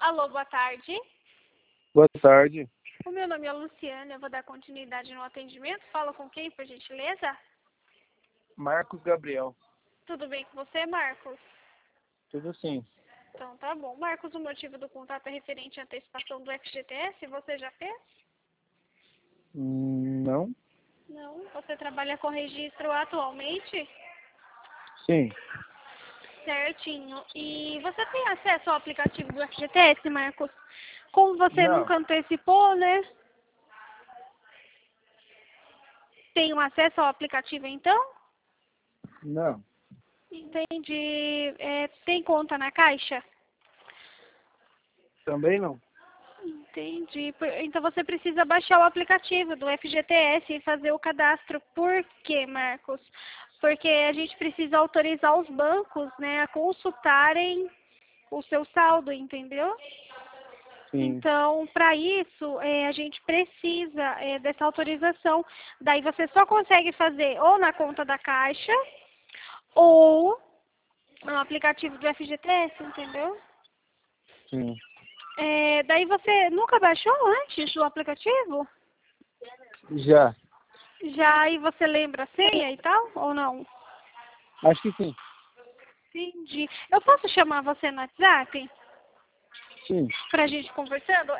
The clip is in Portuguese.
Alô, boa tarde. Boa tarde. O meu nome é Luciana, eu vou dar continuidade no atendimento. Fala com quem, por gentileza? Marcos Gabriel. Tudo bem com você, Marcos? Tudo sim. Então tá bom. Marcos, o motivo do contato é referente à antecipação do FGTS. Você já fez? Não? Não. Você trabalha com registro atualmente? Sim. Certinho. E você tem acesso ao aplicativo do FGTS, Marcos? Como você Não. nunca antecipou, né? Tem um acesso ao aplicativo, então? Não. Entendi. Tem conta na Caixa? Também não. Entendi. Então você precisa baixar o aplicativo do FGTS e fazer o cadastro. Por quê, Marcos? Porque a gente precisa autorizar os bancos, né, a consultarem o seu saldo, entendeu? Sim. Então, para isso, a gente precisa dessa autorização. Daí você só consegue fazer ou na conta da Caixa ou no aplicativo do FGTS, entendeu? Sim. Daí você nunca baixou antes o aplicativo? Já. Já aí você lembra a senha e tal, ou não? Acho que sim. Entendi. Eu posso chamar você no WhatsApp Sim. pra gente conversando?